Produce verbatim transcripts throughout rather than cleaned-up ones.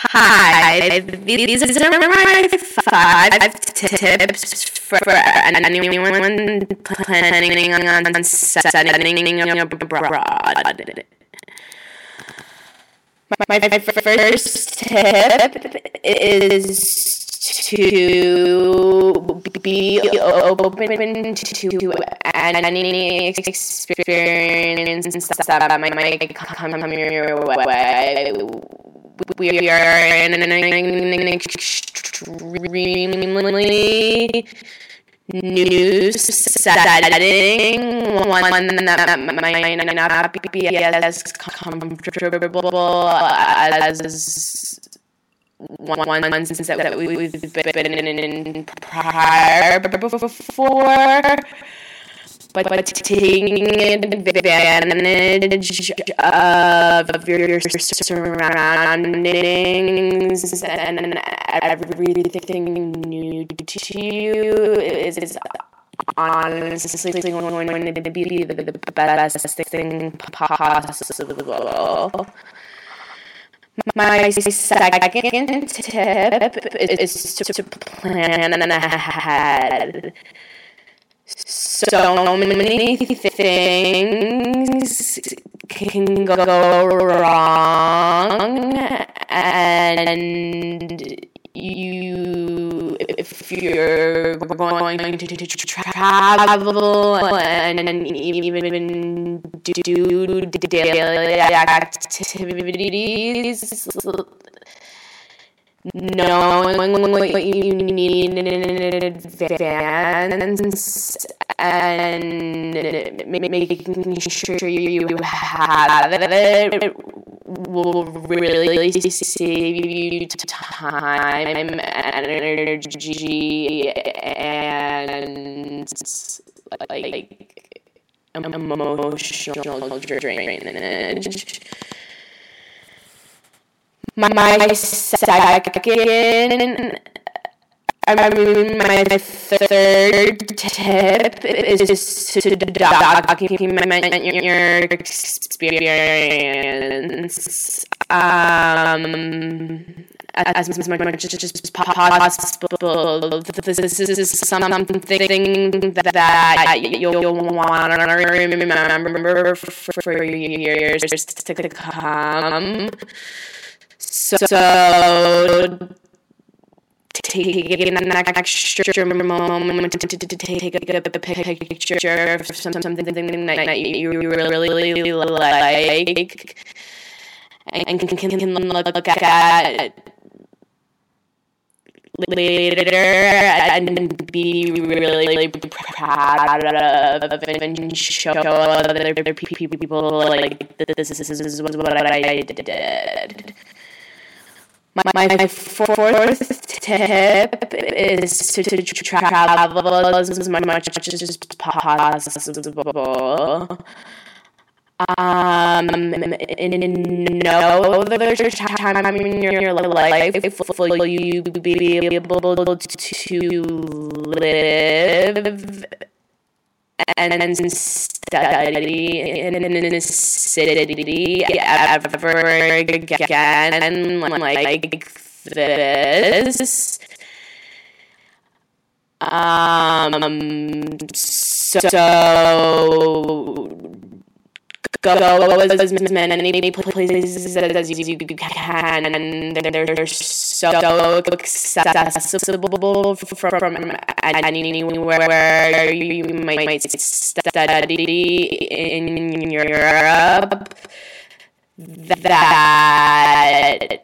Hi, these are my five tips for anyone planning on setting abroad. My first tip is to be open to any experience that might come your way. We are in an extremely new setting, one that might not be as comfortable as ones that we've been in prior before. But, but taking advantage of your surroundings and everything new to you is, is honestly going to be the best thing possible. My second tip is to plan ahead. So many things can go wrong, and you, if you're going to travel and even do daily activities, knowing what you need in advance and making sure you have it will really save you time, energy, and like emotional drainage. My second, I mean, my third tip is to document your experience um, as much as possible. This is something that you'll want to remember for years to come. So, taking an extra moment to take a picture of something that you really like and can look at later and be really proud of and show other people like this is what I did. My, my fourth tip is to, to travel as much as possible. Um, and know that there's a time in your life will you be able to live and study in a city ever again like this. Um, so go as many places as you can, and they're so accessible from anywhere you might study in Europe that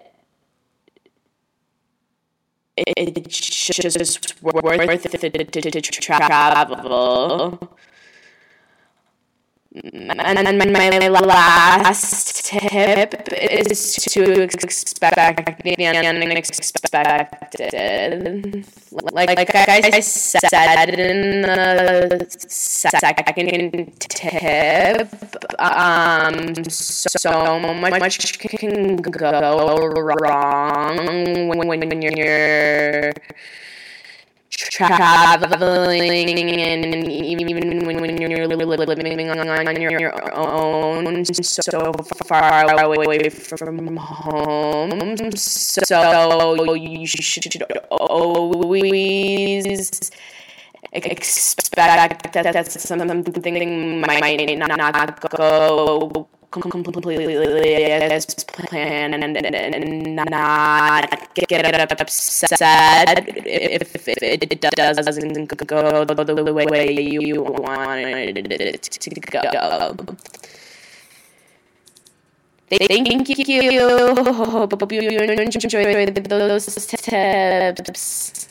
it's just worth it to travel. And then my last tip is to expect the unexpected. Like, like I said in the second tip, um, so much can go wrong when, when you're traveling, and even when you're living on your own, so far away from home, so you should always expect that something might not go completely as planned, and not get upset if it doesn't go the way you wanted it to go. Thank you. Hope you enjoyed those tips.